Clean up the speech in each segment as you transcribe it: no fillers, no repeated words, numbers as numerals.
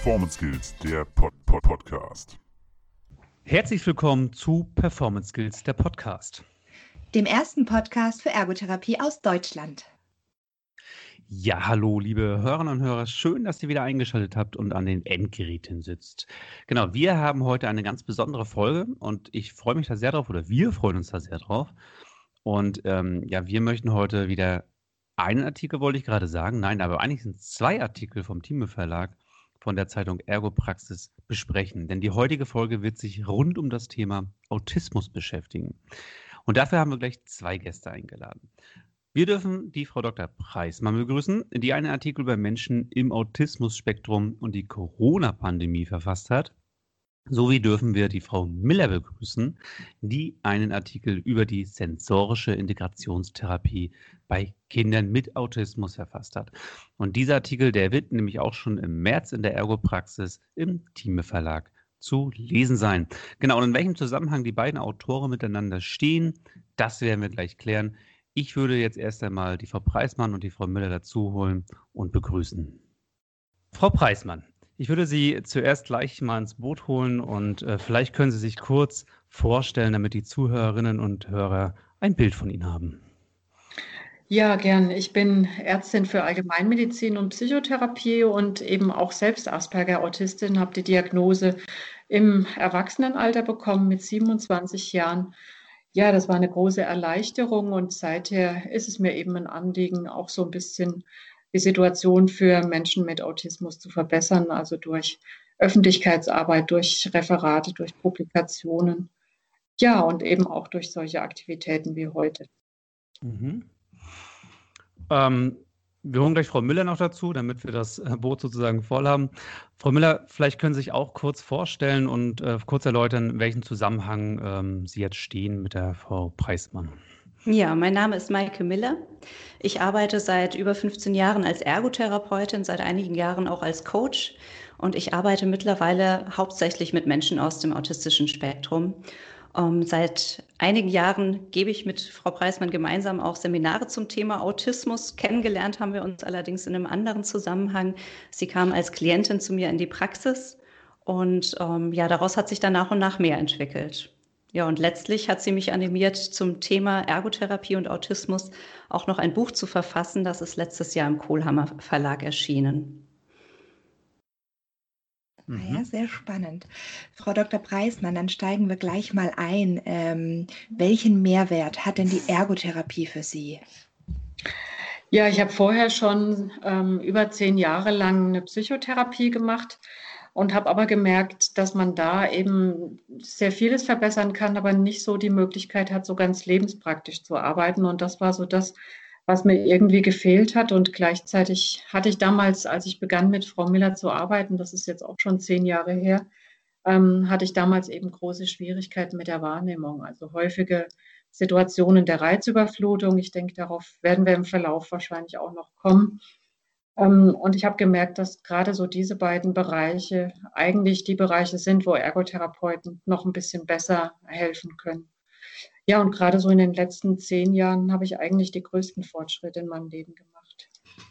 Performance Skills, der Podcast. Herzlich willkommen zu Performance Skills, der Podcast. Dem ersten Podcast für Ergotherapie aus Deutschland. Ja, hallo, liebe Hörerinnen und Hörer. Schön, dass ihr wieder eingeschaltet habt und an den Endgeräten sitzt. Genau, wir haben heute eine ganz besondere Folge und ich freue mich da sehr drauf, oder wir freuen uns da sehr drauf. Und wir möchten heute wieder einen Artikel, wollte ich gerade sagen. Nein, aber eigentlich sind es 2 Artikel vom Thieme Verlag von der Zeitung Ergopraxis besprechen. Denn die heutige Folge wird sich rund um das Thema Autismus beschäftigen. Und dafür haben wir gleich 2 Gäste eingeladen. Wir dürfen die Frau Dr. Preismann begrüßen, die einen Artikel über Menschen im Autismus-Spektrum und die Corona-Pandemie verfasst hat. Sowie dürfen wir die Frau Miller begrüßen, die einen Artikel über die sensorische Integrationstherapie bei Kindern mit Autismus verfasst hat. Und dieser Artikel, der wird nämlich auch schon im März in der Ergopraxis im Thieme Verlag zu lesen sein. Genau, und in welchem Zusammenhang die beiden Autoren miteinander stehen, das werden wir gleich klären. Ich würde jetzt erst einmal die Frau Preismann und die Frau Müller dazu holen und begrüßen. Frau Preismann, ich würde Sie zuerst gleich mal ins Boot holen und vielleicht können Sie sich kurz vorstellen, damit die Zuhörerinnen und Hörer ein Bild von Ihnen haben. Ja, gern. Ich bin Ärztin für Allgemeinmedizin und Psychotherapie und eben auch selbst Asperger-Autistin, habe die Diagnose im Erwachsenenalter bekommen mit 27 Jahren. Ja, das war eine große Erleichterung und seither ist es mir eben ein Anliegen, auch so ein bisschen die Situation für Menschen mit Autismus zu verbessern, also durch Öffentlichkeitsarbeit, durch Referate, durch Publikationen, ja, und eben auch durch solche Aktivitäten wie heute. Mhm. Wir holen gleich Frau Müller noch dazu, damit wir das Boot sozusagen voll haben. Frau Müller, vielleicht können Sie sich auch kurz vorstellen und kurz erläutern, in welchem Zusammenhang Sie jetzt stehen mit der Frau Preismann. Ja, mein Name ist Maike Miller. Ich arbeite seit über 15 Jahren als Ergotherapeutin, seit einigen Jahren auch als Coach. Und ich arbeite mittlerweile hauptsächlich mit Menschen aus dem autistischen Spektrum. Seit einigen Jahren gebe ich mit Frau Preismann gemeinsam auch Seminare zum Thema Autismus. Kennengelernt haben wir uns allerdings in einem anderen Zusammenhang. Sie kam als Klientin zu mir in die Praxis und daraus hat sich dann nach und nach mehr entwickelt. Ja, und letztlich hat sie mich animiert, zum Thema Ergotherapie und Autismus auch noch ein Buch zu verfassen. Das ist letztes Jahr im Kohlhammer Verlag erschienen. Ja, sehr spannend. Frau Dr. Preismann, dann steigen wir gleich mal ein. Welchen Mehrwert hat denn die Ergotherapie für Sie? Ja, ich habe vorher schon über 10 Jahre lang eine Psychotherapie gemacht und habe aber gemerkt, dass man da eben sehr vieles verbessern kann, aber nicht so die Möglichkeit hat, so ganz lebenspraktisch zu arbeiten. Und das war so das, was mir irgendwie gefehlt hat. Und gleichzeitig hatte ich damals, als ich begann mit Frau Miller zu arbeiten, das ist jetzt auch schon 10 Jahre her, hatte ich damals eben große Schwierigkeiten mit der Wahrnehmung, also häufige Situationen der Reizüberflutung. Ich denke, darauf werden wir im Verlauf wahrscheinlich auch noch kommen. Und ich habe gemerkt, dass gerade so diese beiden Bereiche eigentlich die Bereiche sind, wo Ergotherapeuten noch ein bisschen besser helfen können. Ja, und gerade so in den letzten 10 Jahren habe ich eigentlich die größten Fortschritte in meinem Leben gemacht.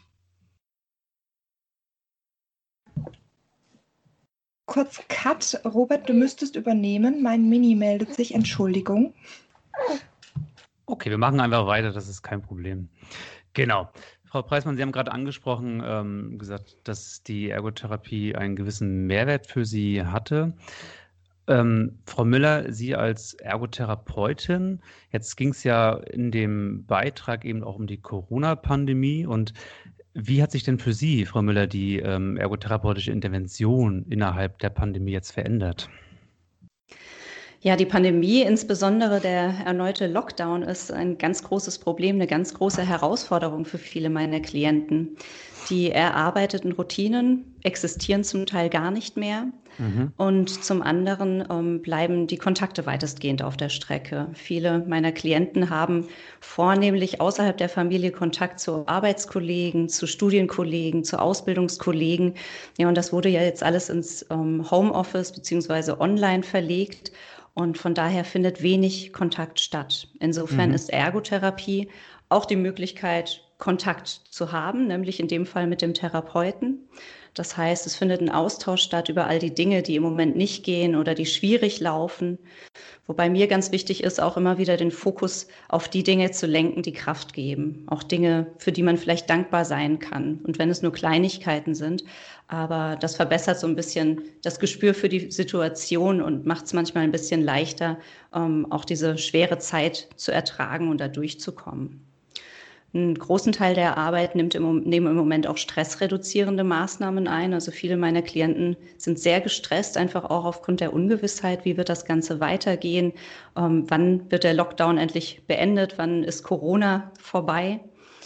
Kurz Cut. Robert, du müsstest übernehmen. Mein Mini meldet sich. Entschuldigung. Okay, wir machen einfach weiter, das ist kein Problem. Genau. Frau Preismann, Sie haben gerade angesprochen, gesagt, dass die Ergotherapie einen gewissen Mehrwert für Sie hatte. Frau Müller, Sie als Ergotherapeutin, jetzt ging es ja in dem Beitrag eben auch um die Corona-Pandemie. Und wie hat sich denn für Sie, Frau Müller, die ergotherapeutische Intervention innerhalb der Pandemie jetzt verändert? Ja, die Pandemie, insbesondere der erneute Lockdown, ist ein ganz großes Problem, eine ganz große Herausforderung für viele meiner Klienten. Die erarbeiteten Routinen existieren zum Teil gar nicht mehr. Und zum anderen bleiben die Kontakte weitestgehend auf der Strecke. Viele meiner Klienten haben vornehmlich außerhalb der Familie Kontakt zu Arbeitskollegen, zu Studienkollegen, zu Ausbildungskollegen. Ja, und das wurde ja jetzt alles ins Homeoffice bzw. online verlegt. Und von daher findet wenig Kontakt statt. Insofern ist Ergotherapie auch die Möglichkeit, Kontakt zu haben, nämlich in dem Fall mit dem Therapeuten. Das heißt, es findet ein Austausch statt über all die Dinge, die im Moment nicht gehen oder die schwierig laufen. Wobei mir ganz wichtig ist, auch immer wieder den Fokus auf die Dinge zu lenken, die Kraft geben. Auch Dinge, für die man vielleicht dankbar sein kann. Und wenn es nur Kleinigkeiten sind, aber das verbessert so ein bisschen das Gespür für die Situation und macht es manchmal ein bisschen leichter, auch diese schwere Zeit zu ertragen und da durchzukommen. Einen großen Teil der Arbeit nehmen im Moment auch stressreduzierende Maßnahmen ein. Also viele meiner Klienten sind sehr gestresst, einfach auch aufgrund der Ungewissheit, wie wird das Ganze weitergehen, wann wird der Lockdown endlich beendet, wann ist Corona vorbei.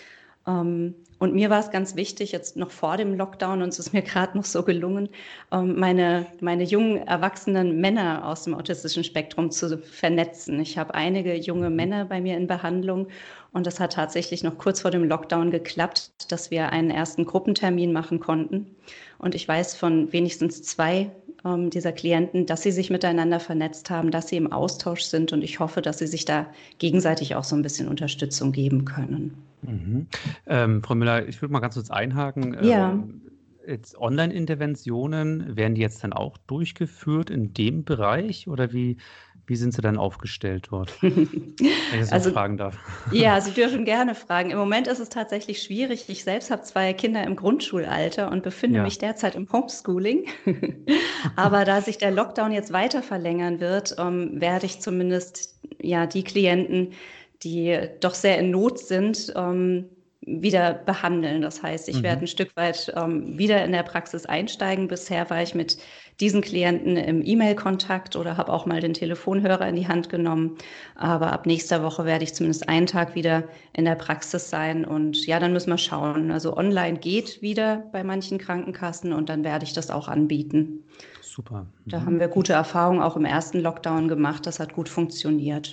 Und mir war es ganz wichtig, jetzt noch vor dem Lockdown, und es ist mir gerade noch so gelungen, meine jungen, erwachsenen Männer aus dem autistischen Spektrum zu vernetzen. Ich habe einige junge Männer bei mir in Behandlung und das hat tatsächlich noch kurz vor dem Lockdown geklappt, dass wir einen ersten Gruppentermin machen konnten. Und ich weiß von wenigstens 2 dieser Klienten, dass sie sich miteinander vernetzt haben, dass sie im Austausch sind und ich hoffe, dass sie sich da gegenseitig auch so ein bisschen Unterstützung geben können. Mhm. Frau Müller, ich würde mal ganz kurz einhaken. Ja. Jetzt Online-Interventionen, werden die jetzt dann auch durchgeführt in dem Bereich oder wie sind Sie dann aufgestellt dort? Wenn ich das noch fragen darf. Ja, Sie dürfen gerne fragen. Im Moment ist es tatsächlich schwierig. Ich selbst habe 2 Kinder im Grundschulalter und befinde mich derzeit im Homeschooling. Aber da sich der Lockdown jetzt weiter verlängern wird, werde ich zumindest die Klienten, die doch sehr in Not sind, wieder behandeln. Das heißt, ich werde ein Stück weit wieder in der Praxis einsteigen. Bisher war ich mit diesen Klienten im E-Mail-Kontakt oder habe auch mal den Telefonhörer in die Hand genommen. Aber ab nächster Woche werde ich zumindest einen Tag wieder in der Praxis sein. Und ja, dann müssen wir schauen. Also online geht wieder bei manchen Krankenkassen und dann werde ich das auch anbieten. Super. Da haben wir gute Erfahrungen auch im ersten Lockdown gemacht. Das hat gut funktioniert.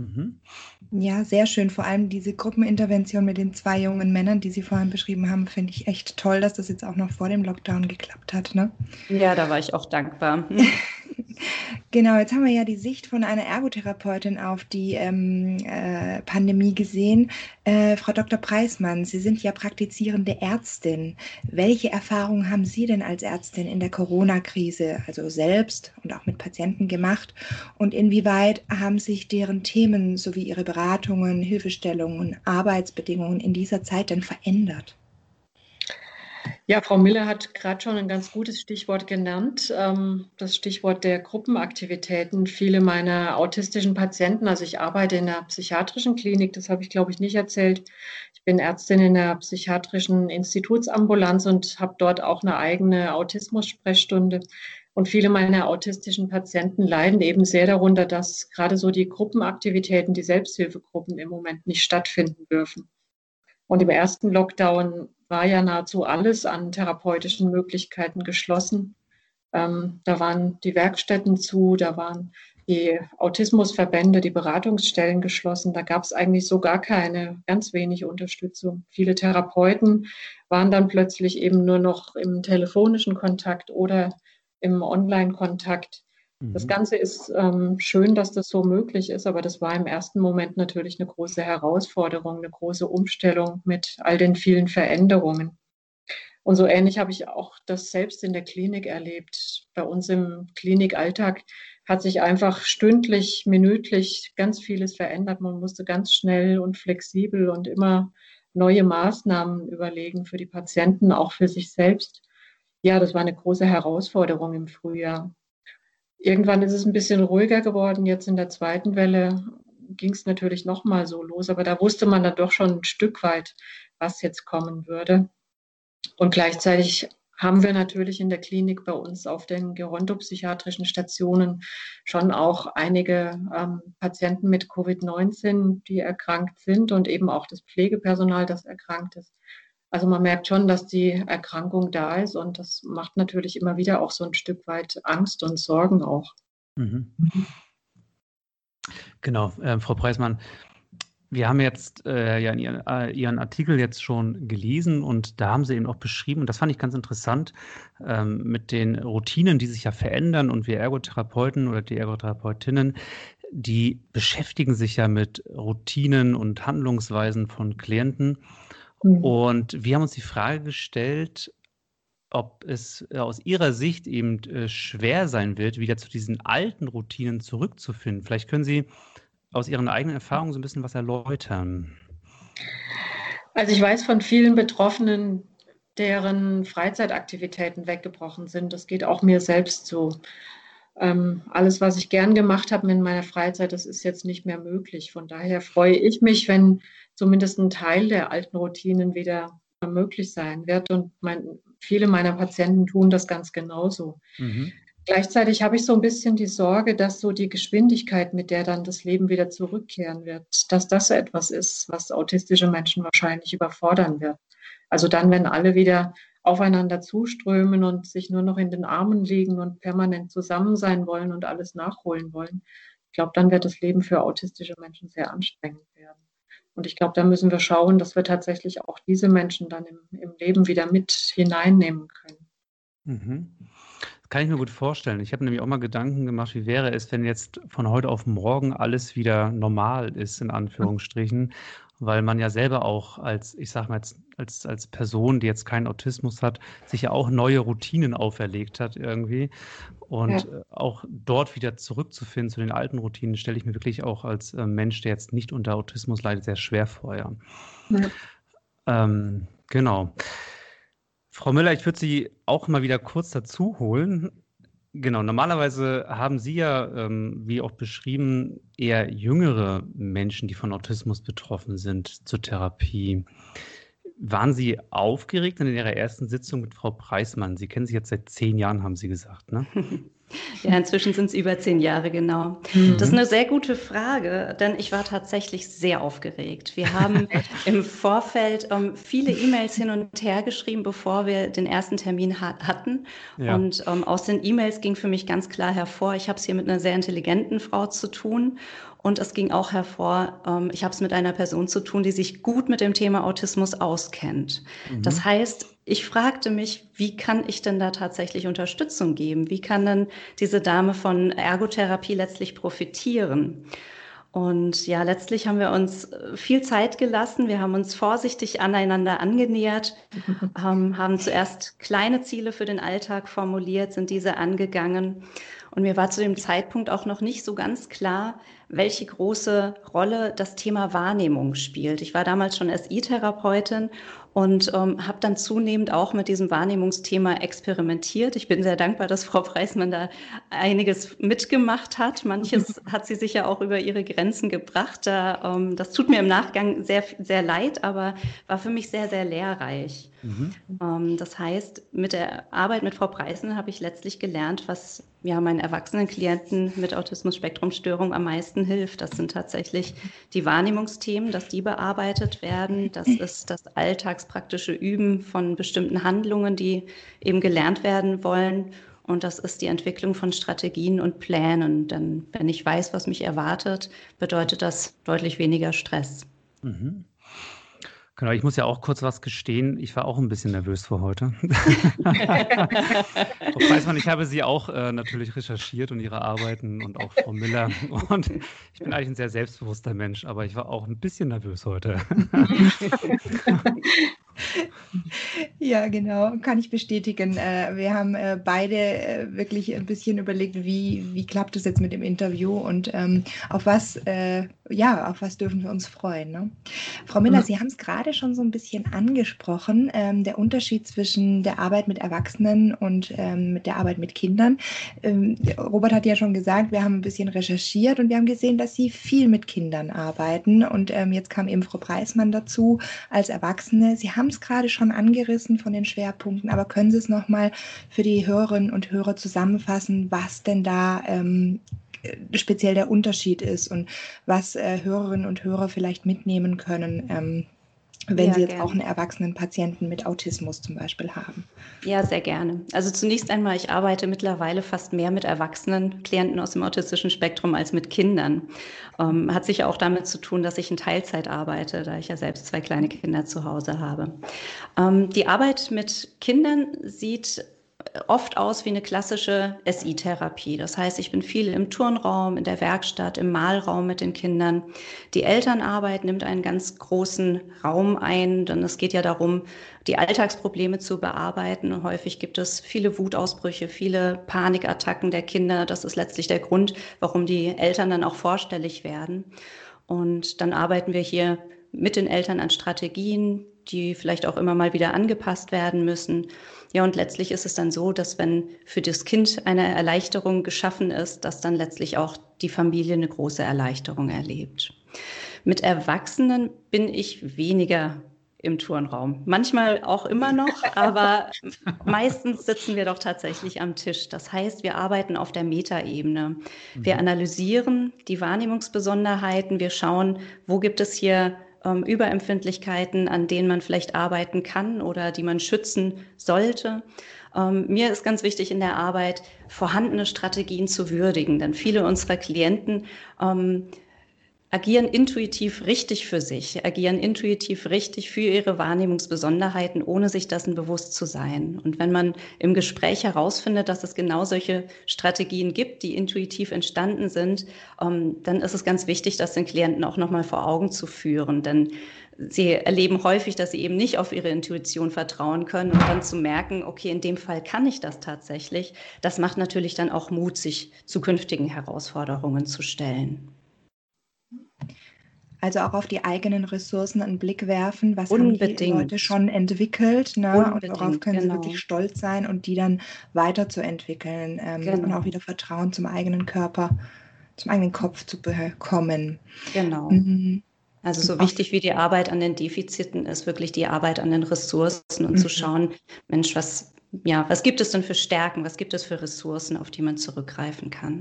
Ja, sehr schön. Vor allem diese Gruppenintervention mit den 2 jungen Männern, die Sie vorhin beschrieben haben, finde ich echt toll, dass das jetzt auch noch vor dem Lockdown geklappt hat, ne? Ja, da war ich auch dankbar. Genau, jetzt haben wir ja die Sicht von einer Ergotherapeutin auf die Pandemie gesehen. Frau Dr. Preismann, Sie sind ja praktizierende Ärztin. Welche Erfahrungen haben Sie denn als Ärztin in der Corona-Krise, also selbst und auch mit Patienten gemacht? Und inwieweit haben sich deren Themen sowie Ihre Beratungen, Hilfestellungen, Arbeitsbedingungen in dieser Zeit denn verändert? Ja, Frau Miller hat gerade schon ein ganz gutes Stichwort genannt, das Stichwort der Gruppenaktivitäten. Viele meiner autistischen Patienten, also ich arbeite in einer psychiatrischen Klinik, das habe ich, glaube ich, nicht erzählt. Ich bin Ärztin in der psychiatrischen Institutsambulanz und habe dort auch eine eigene Autismus-Sprechstunde. Und viele meiner autistischen Patienten leiden eben sehr darunter, dass gerade so die Gruppenaktivitäten, die Selbsthilfegruppen im Moment nicht stattfinden dürfen. Und im ersten Lockdown war ja nahezu alles an therapeutischen Möglichkeiten geschlossen. Da waren die Werkstätten zu, da waren die Autismusverbände, die Beratungsstellen geschlossen. Da gab es eigentlich so gar keine, ganz wenig Unterstützung. Viele Therapeuten waren dann plötzlich eben nur noch im telefonischen Kontakt oder im Online-Kontakt. Das Ganze ist schön, dass das so möglich ist, aber das war im ersten Moment natürlich eine große Herausforderung, eine große Umstellung mit all den vielen Veränderungen. Und so ähnlich habe ich auch das selbst in der Klinik erlebt. Bei uns im Klinikalltag hat sich einfach stündlich, minütlich ganz vieles verändert. Man musste ganz schnell und flexibel und immer neue Maßnahmen überlegen für die Patienten, auch für sich selbst. Ja, das war eine große Herausforderung im Frühjahr. Irgendwann ist es ein bisschen ruhiger geworden. Jetzt in der zweiten Welle ging es natürlich nochmal so los, aber da wusste man dann doch schon ein Stück weit, was jetzt kommen würde. Und gleichzeitig haben wir natürlich in der Klinik bei uns auf den gerontopsychiatrischen Stationen schon auch einige Patienten mit Covid-19, die erkrankt sind und eben auch das Pflegepersonal, das erkrankt ist. Also man merkt schon, dass die Erkrankung da ist und das macht natürlich immer wieder auch so ein Stück weit Angst und Sorgen auch. Genau, Frau Preismann, wir haben jetzt in Ihren Artikel jetzt schon gelesen und da haben Sie eben auch beschrieben, und das fand ich ganz interessant, mit den Routinen, die sich ja verändern und wir Ergotherapeuten oder die Ergotherapeutinnen, die beschäftigen sich ja mit Routinen und Handlungsweisen von Klienten. Und wir haben uns die Frage gestellt, ob es aus Ihrer Sicht eben schwer sein wird, wieder zu diesen alten Routinen zurückzufinden. Vielleicht können Sie aus Ihren eigenen Erfahrungen so ein bisschen was erläutern. Also ich weiß von vielen Betroffenen, deren Freizeitaktivitäten weggebrochen sind. Das geht auch mir selbst so. Alles, was ich gern gemacht habe in meiner Freizeit, das ist jetzt nicht mehr möglich. Von daher freue ich mich, wenn zumindest ein Teil der alten Routinen wieder möglich sein wird. Und viele meiner Patienten tun das ganz genauso. Mhm. Gleichzeitig habe ich so ein bisschen die Sorge, dass so die Geschwindigkeit, mit der dann das Leben wieder zurückkehren wird, dass das so etwas ist, was autistische Menschen wahrscheinlich überfordern wird. Also dann, wenn alle wieder aufeinander zuströmen und sich nur noch in den Armen liegen und permanent zusammen sein wollen und alles nachholen wollen. Ich glaube, dann wird das Leben für autistische Menschen sehr anstrengend werden. Und ich glaube, da müssen wir schauen, dass wir tatsächlich auch diese Menschen dann im Leben wieder mit hineinnehmen können. Mhm. Das kann ich mir gut vorstellen. Ich habe nämlich auch mal Gedanken gemacht, wie wäre es, wenn jetzt von heute auf morgen alles wieder normal ist, in Anführungsstrichen, weil man ja selber auch ich sag mal, als Person, die jetzt keinen Autismus hat, sich ja auch neue Routinen auferlegt hat irgendwie. Und auch dort wieder zurückzufinden zu den alten Routinen, stelle ich mir wirklich auch als Mensch, der jetzt nicht unter Autismus leidet, sehr schwer vor. Ja. Genau. Frau Müller, ich würde Sie auch mal wieder kurz dazu holen. Genau, normalerweise haben Sie ja, wie auch beschrieben, eher jüngere Menschen, die von Autismus betroffen sind, zur Therapie. Waren Sie aufgeregt in Ihrer ersten Sitzung mit Frau Preismann? Sie kennen sich jetzt seit 10 Jahren, haben Sie gesagt, ne? Ja, inzwischen sind es über 10 Jahre, genau. Das ist eine sehr gute Frage, denn ich war tatsächlich sehr aufgeregt. Wir haben im Vorfeld viele E-Mails hin und her geschrieben, bevor wir den ersten Termin hatten. Ja. Und aus den E-Mails ging für mich ganz klar hervor, ich habe es hier mit einer sehr intelligenten Frau zu tun. Und es ging auch hervor, ich habe es mit einer Person zu tun, die sich gut mit dem Thema Autismus auskennt. Das heißt, ich fragte mich, wie kann ich denn da tatsächlich Unterstützung geben? Wie kann denn diese Dame von Ergotherapie letztlich profitieren? Und ja, letztlich haben wir uns viel Zeit gelassen. Wir haben uns vorsichtig aneinander angenähert, haben zuerst kleine Ziele für den Alltag formuliert, sind diese angegangen. Und mir war zu dem Zeitpunkt auch noch nicht so ganz klar, welche große Rolle das Thema Wahrnehmung spielt. Ich war damals schon SI-Therapeutin und habe dann zunehmend auch mit diesem Wahrnehmungsthema experimentiert. Ich bin sehr dankbar, dass Frau Preismann da einiges mitgemacht hat. Manches hat sie sicher auch über ihre Grenzen gebracht. Das tut mir im Nachgang sehr, sehr leid, aber war für mich sehr, sehr lehrreich. Das heißt, mit der Arbeit mit Frau Preismann habe ich letztlich gelernt, was meinen erwachsenen Klienten mit Autismus-Spektrum-Störung am meisten hilft. Das sind tatsächlich die Wahrnehmungsthemen, dass die bearbeitet werden. Das ist das alltagspraktische Üben von bestimmten Handlungen, die eben gelernt werden wollen. Und das ist die Entwicklung von Strategien und Plänen. Denn wenn ich weiß, was mich erwartet, bedeutet das deutlich weniger Stress. Genau, ich muss ja auch kurz was gestehen. Ich war auch ein bisschen nervös für heute. Frau Preismann, ich habe Sie auch natürlich recherchiert und Ihre Arbeiten und auch Frau Müller. Und ich bin eigentlich ein sehr selbstbewusster Mensch, aber ich war auch ein bisschen nervös heute. Ja, genau, kann ich bestätigen. Wir haben beide wirklich ein bisschen überlegt, wie klappt es jetzt mit dem Interview und auf was dürfen wir uns freuen. Ne? Frau Miller, Sie haben es gerade schon so ein bisschen angesprochen, der Unterschied zwischen der Arbeit mit Erwachsenen und mit der Arbeit mit Kindern. Robert hat ja schon gesagt, wir haben ein bisschen recherchiert und wir haben gesehen, dass Sie viel mit Kindern arbeiten und jetzt kam eben Frau Preismann dazu als Erwachsene. Sie haben es gerade schon angerissen von den Schwerpunkten, aber können Sie es nochmal für die Hörerinnen und Hörer zusammenfassen, was denn da speziell der Unterschied ist und was Hörerinnen und Hörer vielleicht mitnehmen können, wenn Sie jetzt gerne auch einen erwachsenen Patienten mit Autismus zum Beispiel haben? Ja, sehr gerne. Also zunächst einmal, ich arbeite mittlerweile fast mehr mit erwachsenen Klienten aus dem autistischen Spektrum als mit Kindern. Hat sicher auch damit zu tun, dass ich in Teilzeit arbeite, da ich ja selbst 2 kleine Kinder zu Hause habe. Die Arbeit mit Kindern sieht oft aus wie eine klassische SI-Therapie. Das heißt, ich bin viel im Turnraum, in der Werkstatt, im Malraum mit den Kindern. Die Elternarbeit nimmt einen ganz großen Raum ein, denn es geht ja darum, die Alltagsprobleme zu bearbeiten. Und häufig gibt es viele Wutausbrüche, viele Panikattacken der Kinder. Das ist letztlich der Grund, warum die Eltern dann auch vorstellig werden. Und dann arbeiten wir hier mit den Eltern an Strategien, die vielleicht auch immer mal wieder angepasst werden müssen. Ja, und letztlich ist es dann so, dass wenn für das Kind eine Erleichterung geschaffen ist, dass dann letztlich auch die Familie eine große Erleichterung erlebt. Mit Erwachsenen bin ich weniger im Turnraum. Manchmal auch immer noch, aber meistens sitzen wir doch tatsächlich am Tisch. Das heißt, wir arbeiten auf der Metaebene. Wir analysieren die Wahrnehmungsbesonderheiten. Wir schauen, wo gibt es hier Überempfindlichkeiten, an denen man vielleicht arbeiten kann oder die man schützen sollte. Mir ist ganz wichtig in der Arbeit, vorhandene Strategien zu würdigen, denn viele unserer Klienten agieren intuitiv richtig für sich, agieren intuitiv richtig für ihre Wahrnehmungsbesonderheiten, ohne sich dessen bewusst zu sein. Und wenn man im Gespräch herausfindet, dass es genau solche Strategien gibt, die intuitiv entstanden sind, dann ist es ganz wichtig, das den Klienten auch nochmal vor Augen zu führen. Denn sie erleben häufig, dass sie eben nicht auf ihre Intuition vertrauen können und dann zu merken, okay, in dem Fall kann ich das tatsächlich. Das macht natürlich dann auch Mut, sich zukünftigen Herausforderungen zu stellen. Also auch auf die eigenen Ressourcen einen Blick werfen, was Unbedingt. haben die Leute schon entwickelt, ne? Und worauf können sie genau. wirklich stolz sein und die dann weiterzuentwickeln und auch wieder Vertrauen zum eigenen Körper, zum eigenen Kopf zu bekommen. Genau. Also so wichtig wie die Arbeit an den Defiziten ist, wirklich die Arbeit an den Ressourcen und zu schauen, Mensch, was gibt es denn für Stärken, was gibt es für Ressourcen, auf die man zurückgreifen kann?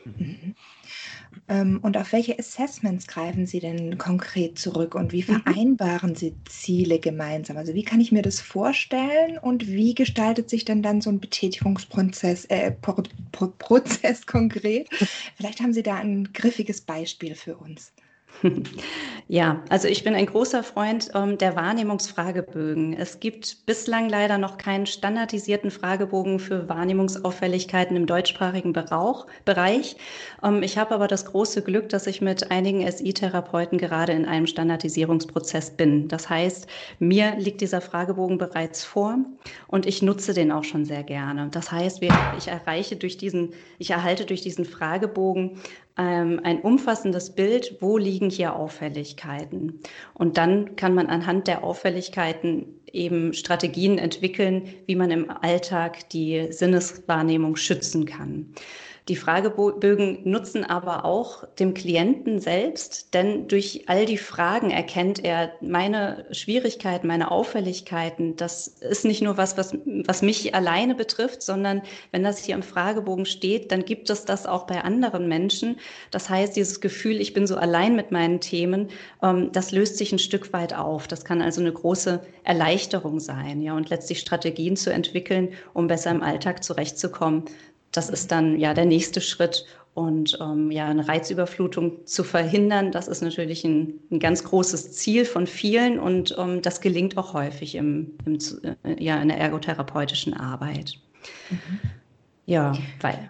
Und auf welche Assessments greifen Sie denn konkret zurück und wie vereinbaren Sie Ziele gemeinsam? Also wie kann ich mir das vorstellen und wie gestaltet sich denn dann so ein Betätigungsprozess Prozess konkret? Vielleicht haben Sie da ein griffiges Beispiel für uns. Ja, also ich bin ein großer Freund der Wahrnehmungsfragebögen. Es gibt bislang leider noch keinen standardisierten Fragebogen für Wahrnehmungsauffälligkeiten im deutschsprachigen Bereich. Ich habe aber das große Glück, dass ich mit einigen SI-Therapeuten gerade in einem Standardisierungsprozess bin. Das heißt, mir liegt dieser Fragebogen bereits vor und ich nutze den auch schon sehr gerne. Das heißt, ich erhalte durch diesen Fragebogen ein umfassendes Bild, wo liegen hier Auffälligkeiten. Und dann kann man anhand der Auffälligkeiten eben Strategien entwickeln, wie man im Alltag die Sinneswahrnehmung schützen kann. Die Fragebögen nutzen aber auch dem Klienten selbst, denn durch all die Fragen erkennt er meine Schwierigkeiten, meine Auffälligkeiten. Das ist nicht nur was mich alleine betrifft, sondern wenn das hier im Fragebogen steht, dann gibt es das auch bei anderen Menschen. Das heißt, dieses Gefühl, ich bin so allein mit meinen Themen, das löst sich ein Stück weit auf. Das kann also eine große Erleichterung sein, ja, und letztlich Strategien zu entwickeln, um besser im Alltag zurechtzukommen. Das ist dann ja der nächste Schritt und eine Reizüberflutung zu verhindern. Das ist natürlich ein ganz großes Ziel von vielen und das gelingt auch häufig in der ergotherapeutischen Arbeit. Ja, weil.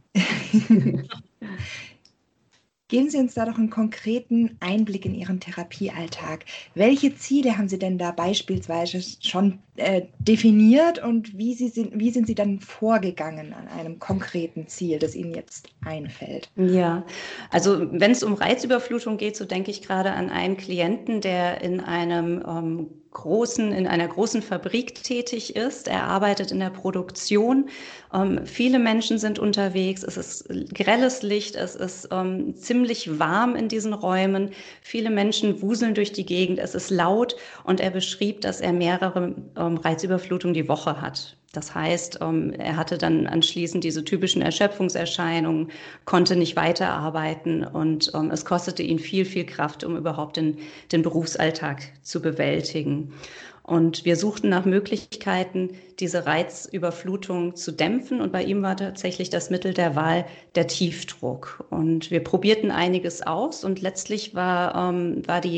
Geben Sie uns da doch einen konkreten Einblick in Ihren Therapiealltag. Welche Ziele haben Sie denn da beispielsweise schon definiert und wie sind Sie dann vorgegangen an einem konkreten Ziel, das Ihnen jetzt einfällt? Ja, also wenn es um Reizüberflutung geht, so denke ich gerade an einen Klienten, der in einer großen Fabrik tätig ist. Er arbeitet in der Produktion. Viele Menschen sind unterwegs. Es ist grelles Licht. Es ist ziemlich warm in diesen Räumen. Viele Menschen wuseln durch die Gegend. Es ist laut und er beschrieb, dass er mehrere Reizüberflutungen die Woche hat. Das heißt, er hatte dann anschließend diese typischen Erschöpfungserscheinungen, konnte nicht weiterarbeiten und es kostete ihn viel, viel Kraft, um überhaupt den Berufsalltag zu bewältigen. Und wir suchten nach Möglichkeiten, diese Reizüberflutung zu dämpfen. Und bei ihm war tatsächlich das Mittel der Wahl der Tiefdruck. Und wir probierten einiges aus und letztlich war die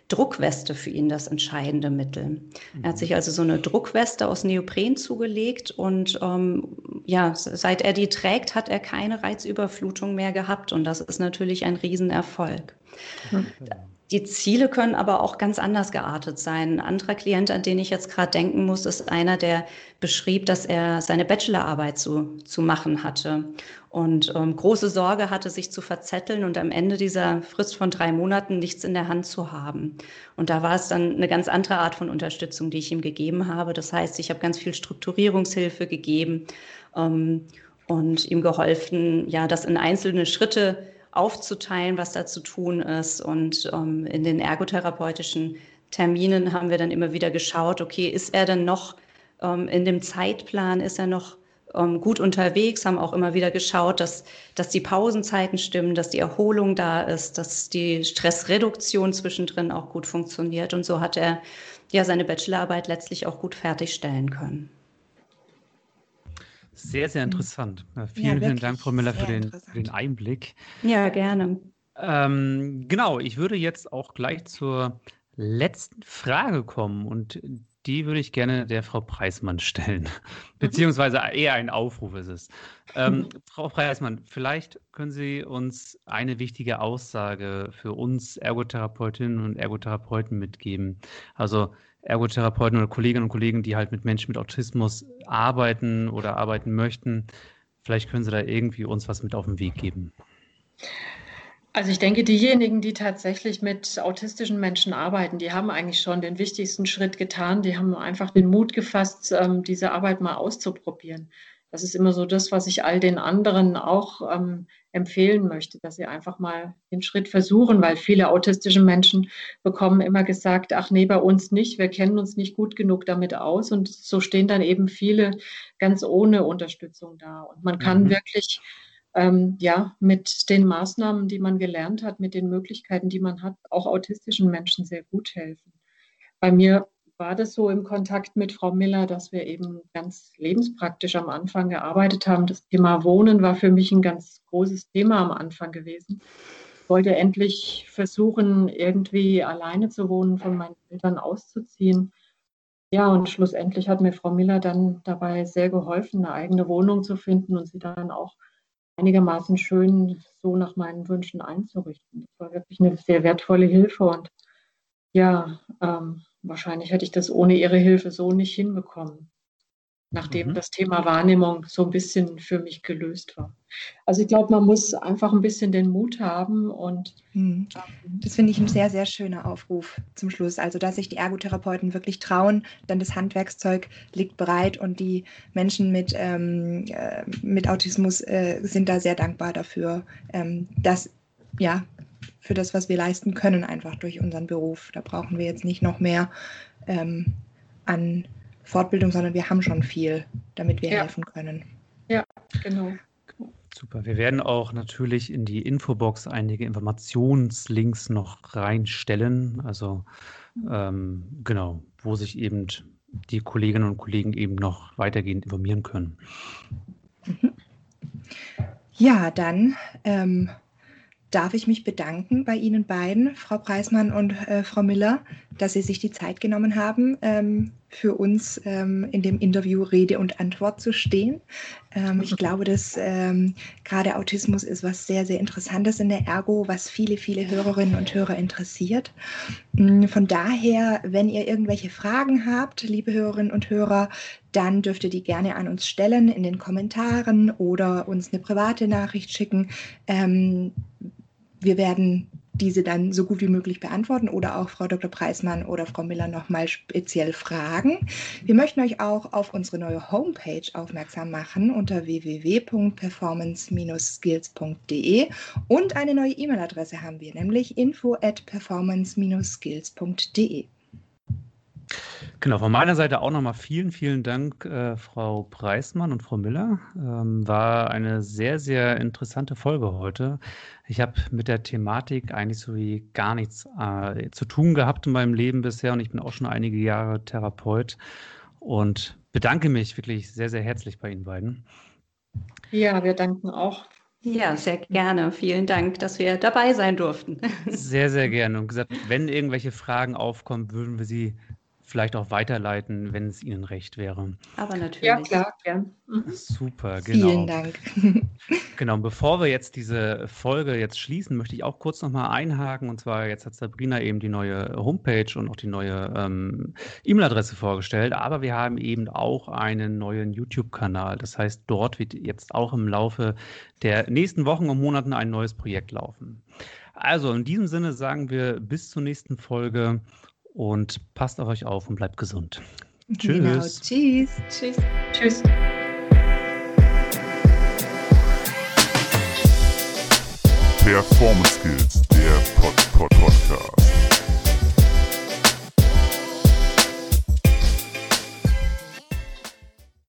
Druckweste für ihn das entscheidende Mittel. Er hat sich also so eine Druckweste aus Neopren zugelegt und seit er die trägt, hat er keine Reizüberflutung mehr gehabt und das ist natürlich ein Riesenerfolg. Die Ziele können aber auch ganz anders geartet sein. Ein anderer Klient, an den ich jetzt gerade denken muss, ist einer, der beschrieb, dass er seine Bachelorarbeit zu machen hatte und große Sorge hatte, sich zu verzetteln und am Ende dieser Frist von 3 Monaten nichts in der Hand zu haben. Und da war es dann eine ganz andere Art von Unterstützung, die ich ihm gegeben habe. Das heißt, ich habe ganz viel Strukturierungshilfe gegeben und ihm geholfen, das in einzelne Schritte aufzuteilen, was da zu tun ist. Und in den ergotherapeutischen Terminen haben wir dann immer wieder geschaut, okay, ist er denn noch in dem Zeitplan, ist er noch gut unterwegs, haben auch immer wieder geschaut, dass die Pausenzeiten stimmen, dass die Erholung da ist, dass die Stressreduktion zwischendrin auch gut funktioniert. Und so hat er seine Bachelorarbeit letztlich auch gut fertigstellen können. Sehr, sehr interessant. Vielen Dank, Frau Müller, für den Einblick. Ja, gerne. Genau, ich würde jetzt auch gleich zur letzten Frage kommen und die würde ich gerne der Frau Preismann stellen, beziehungsweise eher ein Aufruf ist es. Frau Preismann, vielleicht können Sie uns eine wichtige Aussage für uns Ergotherapeutinnen und Ergotherapeuten mitgeben. Also Ergotherapeuten oder Kolleginnen und Kollegen, die halt mit Menschen mit Autismus arbeiten oder arbeiten möchten. Vielleicht können Sie da irgendwie uns was mit auf den Weg geben. Also ich denke, diejenigen, die tatsächlich mit autistischen Menschen arbeiten, die haben eigentlich schon den wichtigsten Schritt getan. Die haben einfach den Mut gefasst, diese Arbeit mal auszuprobieren. Das ist immer so das, was ich all den anderen auch empfehlen möchte, dass sie einfach mal den Schritt versuchen, weil viele autistische Menschen bekommen immer gesagt, ach nee, bei uns nicht, wir kennen uns nicht gut genug damit aus und so stehen dann eben viele ganz ohne Unterstützung da. Und man kann wirklich mit den Maßnahmen, die man gelernt hat, mit den Möglichkeiten, die man hat, auch autistischen Menschen sehr gut helfen. Bei mir war das so im Kontakt mit Frau Miller, dass wir eben ganz lebenspraktisch am Anfang gearbeitet haben. Das Thema Wohnen war für mich ein ganz großes Thema am Anfang gewesen. Ich wollte endlich versuchen, irgendwie alleine zu wohnen, von meinen Eltern auszuziehen. Ja, und schlussendlich hat mir Frau Miller dann dabei sehr geholfen, eine eigene Wohnung zu finden und sie dann auch einigermaßen schön so nach meinen Wünschen einzurichten. Das war wirklich eine sehr wertvolle Hilfe und wahrscheinlich hätte ich das ohne ihre Hilfe so nicht hinbekommen, nachdem das Thema Wahrnehmung so ein bisschen für mich gelöst war. Also ich glaube, man muss einfach ein bisschen den Mut haben und das finde ich ein sehr, sehr schöner Aufruf zum Schluss. Also, dass sich die Ergotherapeuten wirklich trauen, dann das Handwerkszeug liegt bereit und die Menschen mit Autismus sind da sehr dankbar dafür, für das, was wir leisten können, einfach durch unseren Beruf. Da brauchen wir jetzt nicht noch mehr an Fortbildung, sondern wir haben schon viel, damit wir helfen können. Ja, genau. Super. Wir werden auch natürlich in die Infobox einige Informationslinks noch reinstellen. Also wo sich eben die Kolleginnen und Kollegen eben noch weitergehend informieren können. Ja, dann darf ich mich bedanken bei Ihnen beiden, Frau Preismann und Frau Miller, dass Sie sich die Zeit genommen haben, für uns in dem Interview Rede und Antwort zu stehen. Ich glaube, dass gerade Autismus ist was sehr, sehr Interessantes in der Ergo, was viele, viele Hörerinnen und Hörer interessiert. Von daher, wenn ihr irgendwelche Fragen habt, liebe Hörerinnen und Hörer, dann dürft ihr die gerne an uns stellen in den Kommentaren oder uns eine private Nachricht schicken. Wir werden diese dann so gut wie möglich beantworten oder auch Frau Dr. Preismann oder Frau Miller nochmal speziell fragen. Wir möchten euch auch auf unsere neue Homepage aufmerksam machen unter www.performance-skills.de und eine neue E-Mail-Adresse haben wir, nämlich info@performance-skills.de. Genau, von meiner Seite auch nochmal vielen, vielen Dank, Frau Preismann und Frau Miller. War eine sehr, sehr interessante Folge heute. Ich habe mit der Thematik eigentlich so wie gar nichts zu tun gehabt in meinem Leben bisher und ich bin auch schon einige Jahre Therapeut und bedanke mich wirklich sehr, sehr herzlich bei Ihnen beiden. Ja, wir danken auch Ja, sehr gerne. Vielen Dank, dass wir dabei sein durften. Sehr, sehr gerne. Und gesagt, wenn irgendwelche Fragen aufkommen, würden wir sie vielleicht auch weiterleiten, wenn es Ihnen recht wäre. Aber natürlich. Ja, klar, gern. Super, genau. Vielen Dank. Genau, bevor wir jetzt diese Folge jetzt schließen, möchte ich auch kurz nochmal einhaken. Und zwar, jetzt hat Sabrina eben die neue Homepage und auch die neue E-Mail-Adresse vorgestellt. Aber wir haben eben auch einen neuen YouTube-Kanal. Das heißt, dort wird jetzt auch im Laufe der nächsten Wochen und Monaten ein neues Projekt laufen. Also in diesem Sinne sagen wir bis zur nächsten Folge und passt auf euch auf und bleibt gesund. Tschüss. Genau. Tschüss. Tschüss. Tschüss. Performance Skills, der Podcast.